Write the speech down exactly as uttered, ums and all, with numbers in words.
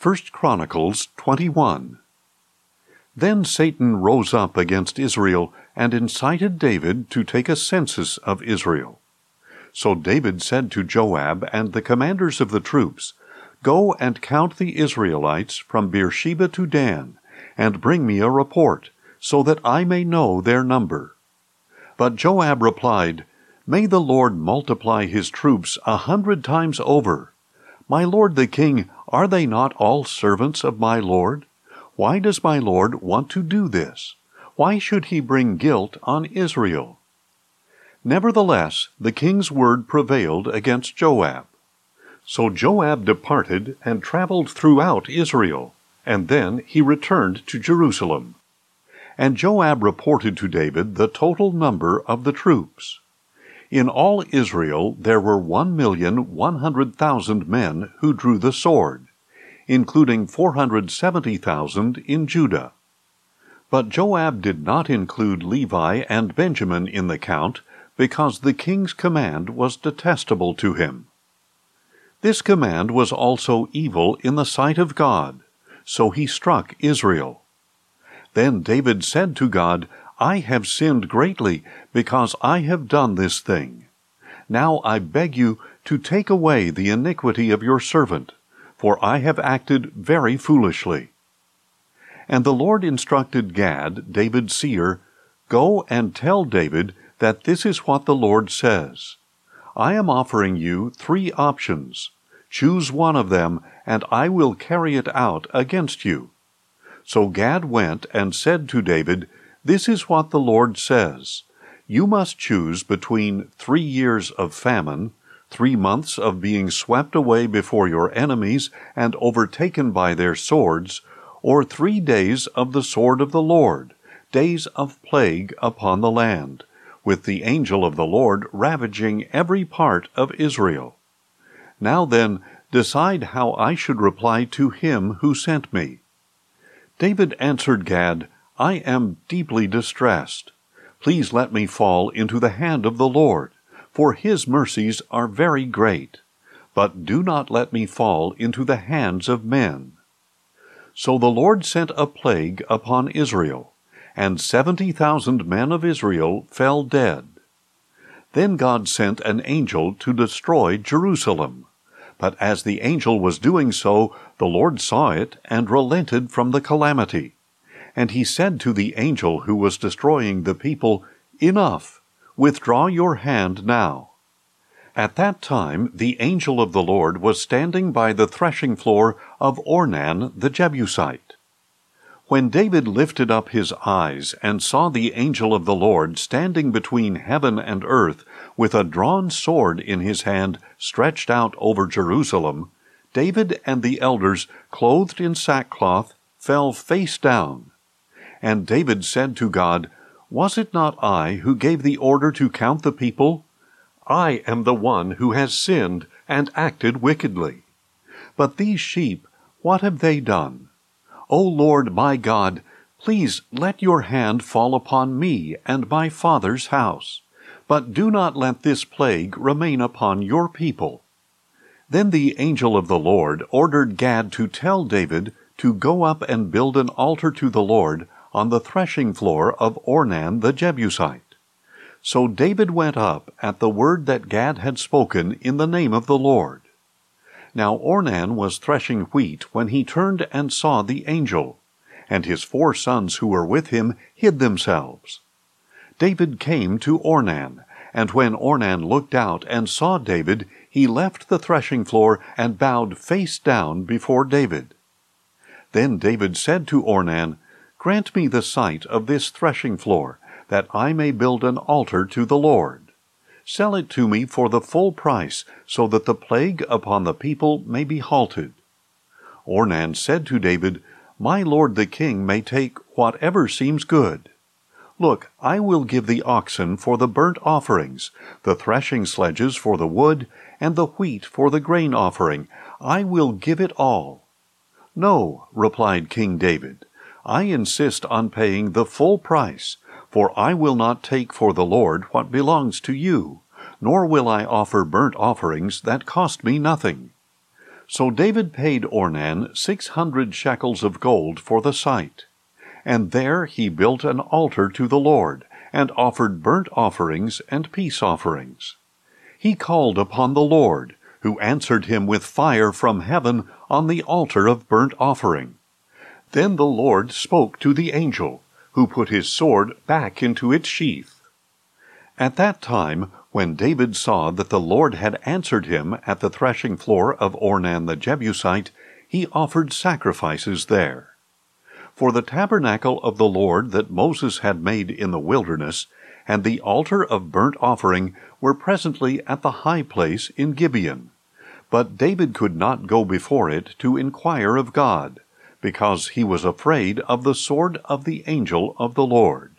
First Chronicles twenty-one. Then Satan rose up against Israel and incited David to take a census of Israel. So David said to Joab and the commanders of the troops, "Go and count the Israelites from Beersheba to Dan, and bring me a report, so that I may know their number." But Joab replied, "May the Lord multiply his troops a hundred times over. My lord the king, are they not all servants of my lord? Why does my lord want to do this? Why should he bring guilt on Israel?" Nevertheless, the king's word prevailed against Joab. So Joab departed and traveled throughout Israel, and then he returned to Jerusalem. And Joab reported to David the total number of the troops. In all Israel there were one million one hundred thousand men who drew the sword, including four hundred seventy thousand in Judah. But Joab did not include Levi and Benjamin in the count, because the king's command was detestable to him. This command was also evil in the sight of God, so he struck Israel. Then David said to God, "I have sinned greatly, because I have done this thing. Now I beg you to take away the iniquity of your servant, for I have acted very foolishly." And the Lord instructed Gad, David's seer, "Go and tell David that this is what the Lord says. I am offering you three options. Choose one of them, and I will carry it out against you." So Gad went and said to David, "This is what the Lord says. You must choose between three years of famine, three months of being swept away before your enemies and overtaken by their swords, or three days of the sword of the Lord, days of plague upon the land, with the angel of the Lord ravaging every part of Israel. Now then, decide how I should reply to him who sent me." David answered Gad, "I am deeply distressed. Please let me fall into the hand of the Lord, for his mercies are very great. But do not let me fall into the hands of men." So the Lord sent a plague upon Israel, and seventy thousand men of Israel fell dead. Then God sent an angel to destroy Jerusalem. But as the angel was doing so, the Lord saw it and relented from the calamity. And he said to the angel who was destroying the people, "Enough! Withdraw your hand now." At that time the angel of the Lord was standing by the threshing floor of Ornan the Jebusite. When David lifted up his eyes and saw the angel of the Lord standing between heaven and earth, with a drawn sword in his hand stretched out over Jerusalem, David and the elders, clothed in sackcloth, fell face down. And David said to God, "Was it not I who gave the order to count the people? I am the one who has sinned and acted wickedly. But these sheep, what have they done? O Lord my God, please let your hand fall upon me and my father's house, but do not let this plague remain upon your people." Then the angel of the Lord ordered Gad to tell David to go up and build an altar to the Lord on the threshing floor of Ornan the Jebusite. So David went up at the word that Gad had spoken in the name of the Lord. Now Ornan was threshing wheat when he turned and saw the angel, and his four sons who were with him hid themselves. David came to Ornan, and when Ornan looked out and saw David, he left the threshing floor and bowed face down before David. Then David said to Ornan, "Grant me the sight of this threshing floor, that I may build an altar to the Lord. Sell it to me for the full price, so that the plague upon the people may be halted." Ornan said to David, "My lord the king may take whatever seems good. Look, I will give the oxen for the burnt offerings, the threshing sledges for the wood, and the wheat for the grain offering. I will give it all." "No," replied King David, "I insist on paying the full price, for I will not take for the Lord what belongs to you, nor will I offer burnt offerings that cost me nothing." So David paid Ornan six hundred shekels of gold for the site. And there he built an altar to the Lord, and offered burnt offerings and peace offerings. He called upon the Lord, who answered him with fire from heaven on the altar of burnt offering. Then the Lord spoke to the angel, who put his sword back into its sheath. At that time, when David saw that the Lord had answered him at the threshing floor of Ornan the Jebusite, he offered sacrifices there. For the tabernacle of the Lord that Moses had made in the wilderness, and the altar of burnt offering were presently at the high place in Gibeon. But David could not go before it to inquire of God, because he was afraid of the sword of the angel of the Lord.